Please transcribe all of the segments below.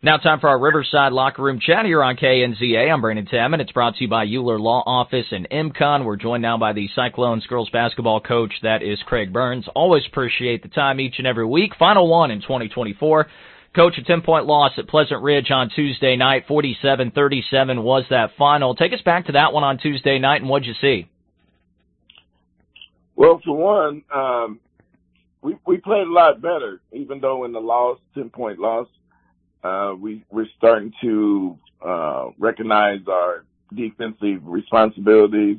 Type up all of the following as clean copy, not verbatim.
Now time for our Riverside Locker Room Chat here on KNZA. I'm Brandon Tam, and it's brought to you by Euler Law Office and MCON. We're joined now by the Cyclones girls basketball coach, that is Craig Burns. Always appreciate the time each and every week. Final one in 2024. Coach, a 10-point loss at Pleasant Ridge on Tuesday night. 47-37 was that final. Take us back to that one on Tuesday night, and what'd you see? Well, for one, we played a lot better, even though in the loss, 10-point loss. We're starting to recognize our defensive responsibilities.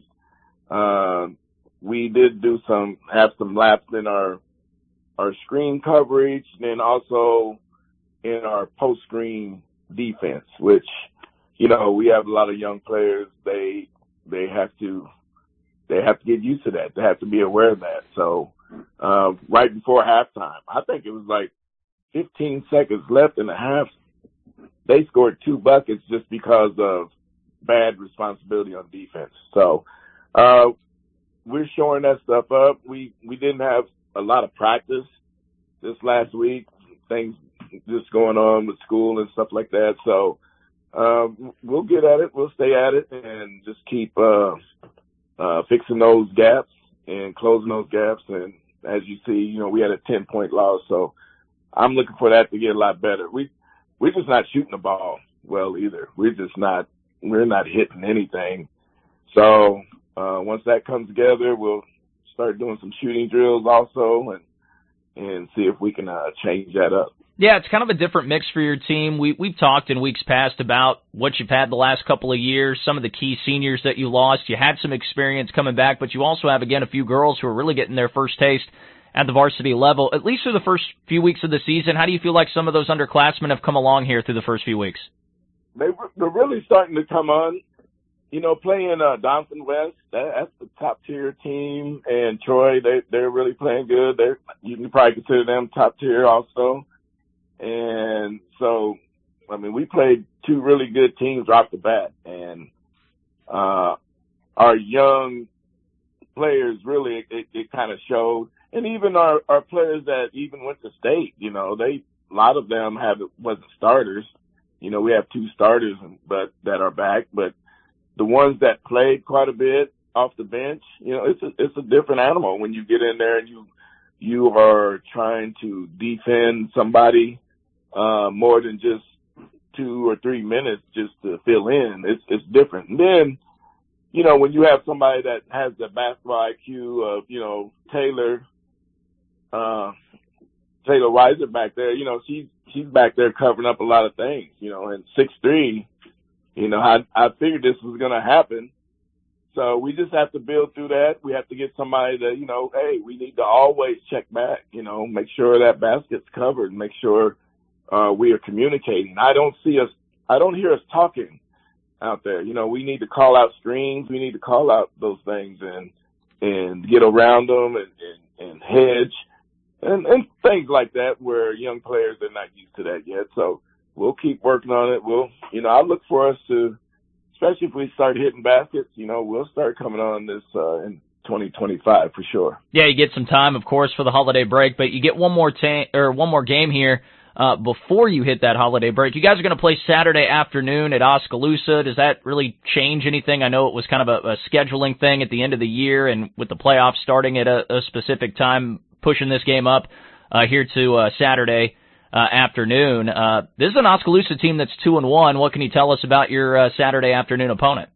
We did have some laps in our screen coverage, and then also in our post-screen defense, which, we have a lot of young players. They have to get used to that. They have to be aware of that. So right before halftime, I think it was like 15 seconds left in the half, they scored 2 buckets just because of bad responsibility on defense. So we're showing that stuff up. We didn't have a lot of practice this last week, things just going on with school and stuff like that. So we'll get at it. We'll stay at it and just keep fixing those gaps and closing those gaps. And as you see, we had a 10-point loss, so I'm looking for that to get a lot better. We're just not shooting the ball well either. We're not hitting anything. So once that comes together, we'll start doing some shooting drills also and see if we can change that up. Yeah, it's kind of a different mix for your team. We've talked in weeks past about what you've had the last couple of years, some of the key seniors that you lost. You had some experience coming back, but you also have, again, a few girls who are really getting their first taste at the varsity level, at least through the first few weeks of the season. How do you feel like some of those underclassmen have come along here through the first few weeks? They're really starting to come on. Playing Doniphan West, that's the top-tier team, and Troy, they're really playing good. You can probably consider them top-tier also. And so, we played 2 really good teams off the bat, and our young players really, it kind of showed. And even our players that even went to state, a lot of them wasn't starters. We have 2 starters but that are back, but the ones that played quite a bit off the bench, it's a different animal when you get in there and you are trying to defend somebody more than just 2 or 3 minutes just to fill in. It's different. And then, when you have somebody that has the basketball IQ of, Taylor Weiser back there, she's back there covering up a lot of things, and 6'3", I figured this was going to happen. So we just have to build through that. We have to get somebody that, hey, we need to always check back, make sure that basket's covered, make sure we are communicating. I don't hear us talking out there. We need to call out screens. We need to call out those things and get around them and hedge and things like that where young players are not used to that yet. So we'll keep working on it. I look for us to, especially if we start hitting baskets, we'll start coming on this in 2025 for sure. Yeah, you get some time, of course, for the holiday break, but you get one more game here before you hit that holiday break. You guys are going to play Saturday afternoon at Oskaloosa. Does that really change anything? I know it was kind of a scheduling thing at the end of the year, and with the playoffs starting at a specific time, pushing this game up here to Saturday afternoon. This is an Oskaloosa team that's 2-1. What can you tell us about your Saturday afternoon opponent?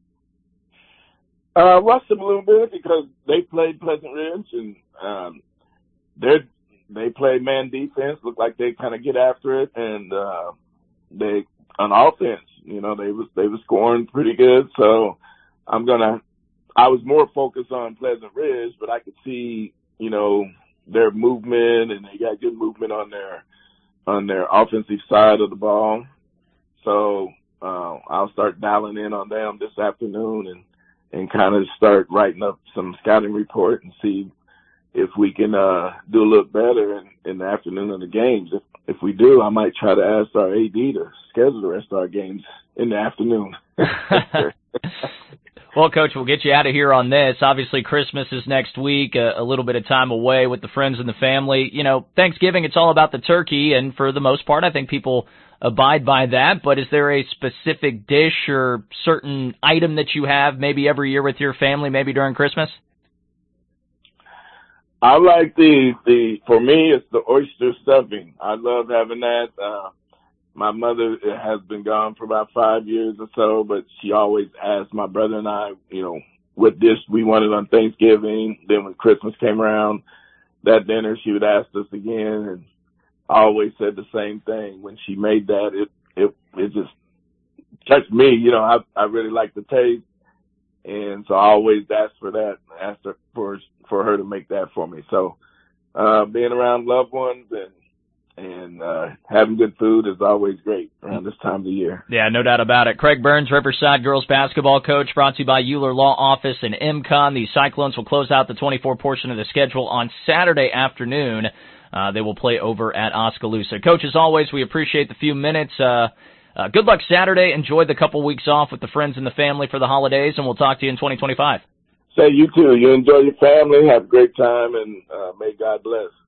Watched them a little bit because they played Pleasant Ridge, and they play man defense. Look like they kind of get after it, and they on offense, they were scoring pretty good. So I was more focused on Pleasant Ridge, but I could see their movement, and they got good movement on their offensive side of the ball. So I'll start dialing in on them this afternoon and kind of start writing up some scouting report and see if we can do a little better in the afternoon of the games. If we do, I might try to ask our AD to schedule the rest of our games in the afternoon. Well, Coach, we'll get you out of here on this. Obviously, Christmas is next week, a little bit of time away with the friends and the family. You know, Thanksgiving, it's all about the turkey, and for the most part, I think people abide by that. But is there a specific dish or certain item that you have maybe every year with your family, maybe during Christmas? I like for me, it's the oyster stuffing. I love having that. My mother has been gone for about 5 years or so, but she always asked my brother and I, you know, what dish we wanted on Thanksgiving. Then when Christmas came around, that dinner, she would ask us again, and I always said the same thing. When she made that, it just touched me. You know, I really like the taste, and so I always asked for that, asked her for her to make that for me. So, being around loved ones and having good food is always great around this time of the year. Yeah, no doubt about it. Craig Burns, Riverside girls basketball coach, brought to you by Euler Law Office and MCON. The Cyclones will close out the 24 portion of the schedule on Saturday afternoon. They will play over at Oskaloosa. Coach, as always, we appreciate the few minutes. Good luck Saturday. Enjoy the couple weeks off with the friends and the family for the holidays, and we'll talk to you in 2025. Say you too. You enjoy your family, have a great time, and may God bless.